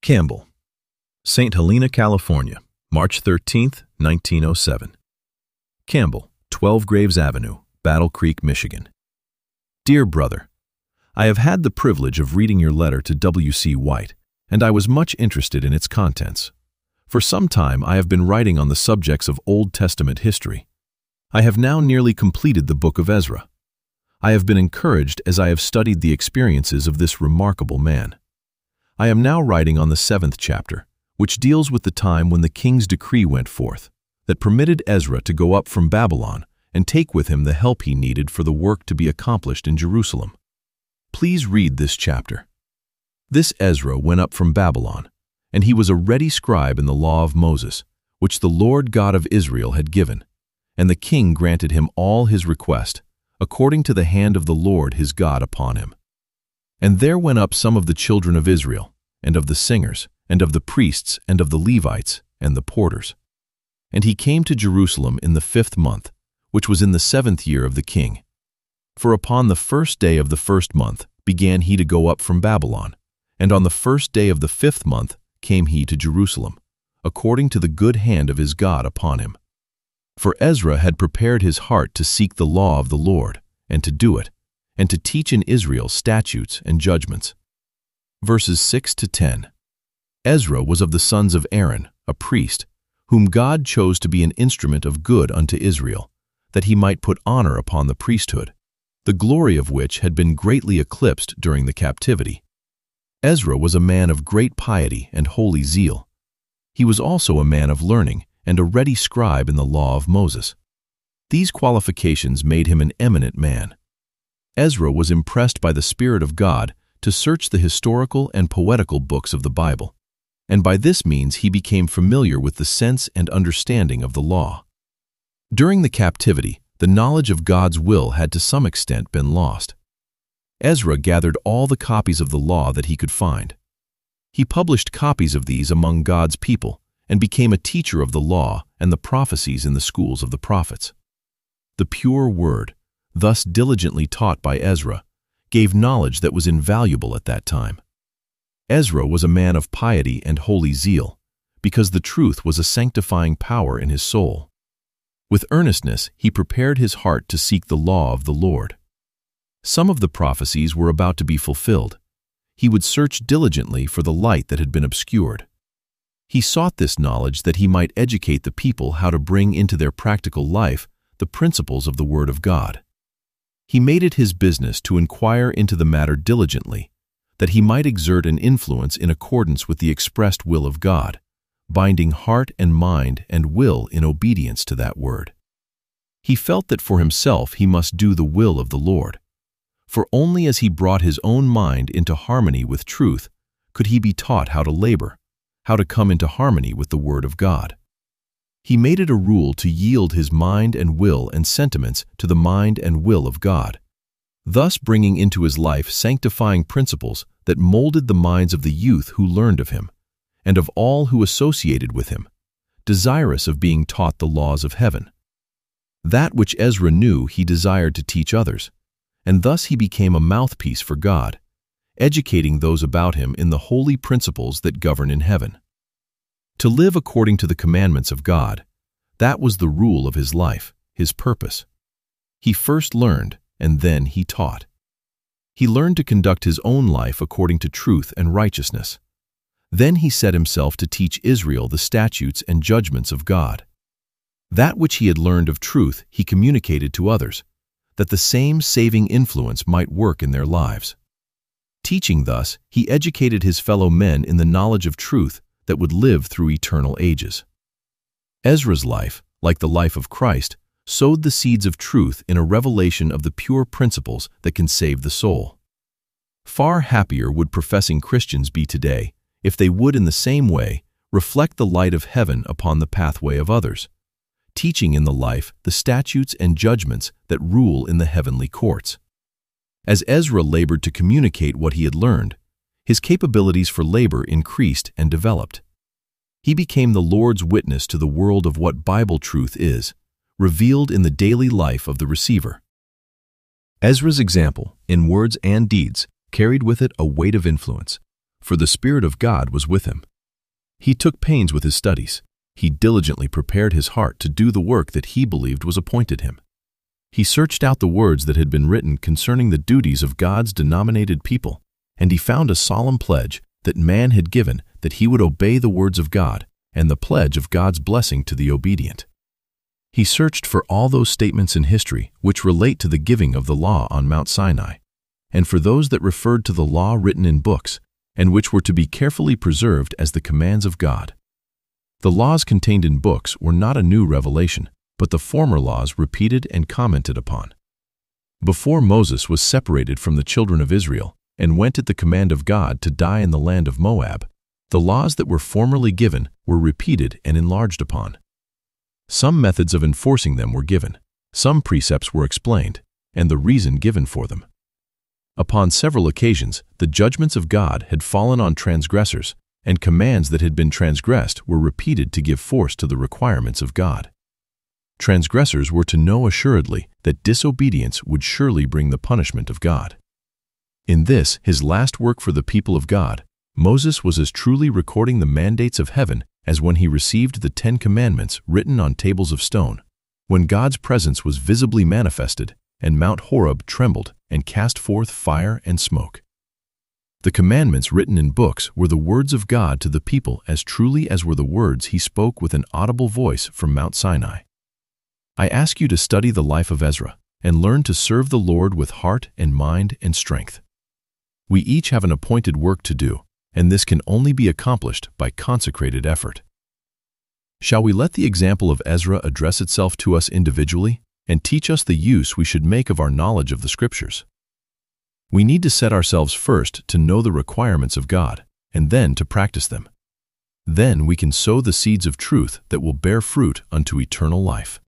Campbell, St. Helena, California, March 13, 1907. Campbell, 12 Graves Avenue, Battle Creek, Michigan. Dear Brother, I have had the privilege of reading your letter to W.C. White, and I was much interested in its contents. For some time I have been writing on the subjects of Old Testament history. I have now nearly completed the book of Ezra. I have been encouraged as I have studied the experiences of this remarkable man. I am now writing on the 7th chapter, which deals with the time when the king's decree went forth, that permitted Ezra to go up from Babylon and take with him the help he needed for the work to be accomplished in Jerusalem. Please read this chapter. This Ezra went up from Babylon, and he was a ready scribe in the law of Moses, which the Lord God of Israel had given, and the king granted him all his request, according to the hand of the Lord his God upon him. And there went up some of the children of Israel, and of the singers, and of the priests, and of the Levites, and the porters. And he came to Jerusalem in the 5th month, which was in the 7th year of the king. For upon the 1st day of the 1st month began he to go up from Babylon, and on the 1st day of the 5th month came he to Jerusalem, according to the good hand of his God upon him. For Ezra had prepared his heart to seek the law of the Lord, and to do it, and to teach in Israel statutes and judgments. Verses 6 to 10. Ezra was of the sons of Aaron, a priest, whom God chose to be an instrument of good unto Israel, that he might put honor upon the priesthood, the glory of which had been greatly eclipsed during the captivity. Ezra was a man of great piety and holy zeal. He was also a man of learning and a ready scribe in the law of Moses. These qualifications made him an eminent man. Ezra was impressed by the Spirit of God to search the historical and poetical books of the Bible, and by this means he became familiar with the sense and understanding of the law. During the captivity, the knowledge of God's will had to some extent been lost. Ezra gathered all the copies of the law that he could find. He published copies of these among God's people and became a teacher of the law and the prophecies in the schools of the prophets. The pure word, thus diligently taught by Ezra, gave knowledge that was invaluable at that time. Ezra was a man of piety and holy zeal, because the truth was a sanctifying power in his soul. With earnestness he prepared his heart to seek the law of the Lord. Some of the prophecies were about to be fulfilled. He would search diligently for the light that had been obscured. He sought this knowledge that he might educate the people how to bring into their practical life the principles of the Word of God. He made it his business to inquire into the matter diligently, that he might exert an influence in accordance with the expressed will of God, binding heart and mind and will in obedience to that word. He felt that for himself he must do the will of the Lord, for only as he brought his own mind into harmony with truth could he be taught how to labor, how to come into harmony with the Word of God. He made it a rule to yield his mind and will and sentiments to the mind and will of God, thus bringing into his life sanctifying principles that molded the minds of the youth who learned of him, and of all who associated with him, desirous of being taught the laws of heaven. That which Ezra knew he desired to teach others, and thus he became a mouthpiece for God, educating those about him in the holy principles that govern in heaven. To live according to the commandments of God, that was the rule of his life, his purpose. He first learned, and then he taught. He learned to conduct his own life according to truth and righteousness. Then he set himself to teach Israel the statutes and judgments of God. That which he had learned of truth he communicated to others, that the same saving influence might work in their lives. Teaching thus, he educated his fellow men in the knowledge of truth that would live through eternal ages. Ezra's life, like the life of Christ, sowed the seeds of truth in a revelation of the pure principles that can save the soul. Far happier would professing Christians be today if they would in the same way reflect the light of heaven upon the pathway of others, teaching in the life the statutes and judgments that rule in the heavenly courts. As Ezra labored to communicate what he had learned, his capabilities for labor increased and developed. He became the Lord's witness to the world of what Bible truth is, revealed in the daily life of the receiver. Ezra's example, in words and deeds, carried with it a weight of influence, for the Spirit of God was with him. He took pains with his studies. He diligently prepared his heart to do the work that he believed was appointed him. He searched out the words that had been written concerning the duties of God's denominated people, and he found a solemn pledge that man had given that he would obey the words of God and the pledge of God's blessing to the obedient. He searched for all those statements in history which relate to the giving of the law on Mount Sinai, and for those that referred to the law written in books and which were to be carefully preserved as the commands of God. The laws contained in books were not a new revelation, but the former laws repeated and commented upon. Before Moses was separated from the children of Israel and went at the command of God to die in the land of Moab, the laws that were formerly given were repeated and enlarged upon. Some methods of enforcing them were given, some precepts were explained, and the reason given for them. Upon several occasions, the judgments of God had fallen on transgressors, and commands that had been transgressed were repeated to give force to the requirements of God. Transgressors were to know assuredly that disobedience would surely bring the punishment of God. In this, his last work for the people of God, Moses was as truly recording the mandates of heaven as when he received the 10 Commandments written on tables of stone, when God's presence was visibly manifested and Mount Horeb trembled and cast forth fire and smoke. The commandments written in books were the words of God to the people as truly as were the words he spoke with an audible voice from Mount Sinai. I ask you to study the life of Ezra and learn to serve the Lord with heart and mind and strength. We each have an appointed work to do, and this can only be accomplished by consecrated effort. Shall we let the example of Ezra address itself to us individually and teach us the use we should make of our knowledge of the Scriptures? We need to set ourselves first to know the requirements of God, and then to practice them. Then we can sow the seeds of truth that will bear fruit unto eternal life.